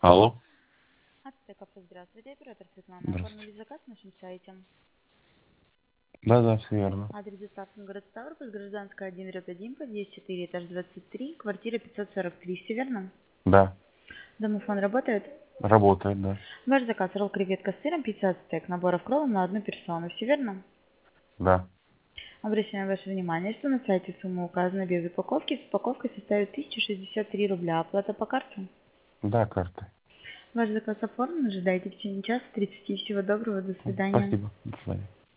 Алло. Кафе, здравствуйте, оператор Светлана. Здравствуйте. Оформили заказ на нашем сайте. Да, все верно. Адрес доставки город Ставрополь, Гражданская 1/1, подъезд 4, этаж 23, квартира 543, все верно? Да, Домофон работает? работает, да. Ваш заказ: ролл креветка с сыром, пицца ацтек, наборов кровом на одну персону, все верно? Да. Обращаем ваше внимание, что на сайте сумма указана без упаковки, с упаковкой составит 1063 рубля, оплата по карте. Да, карты. Ваш заказ оформлен, ожидайте в течение часа 30. Всего доброго, до свидания. Спасибо. До свидания.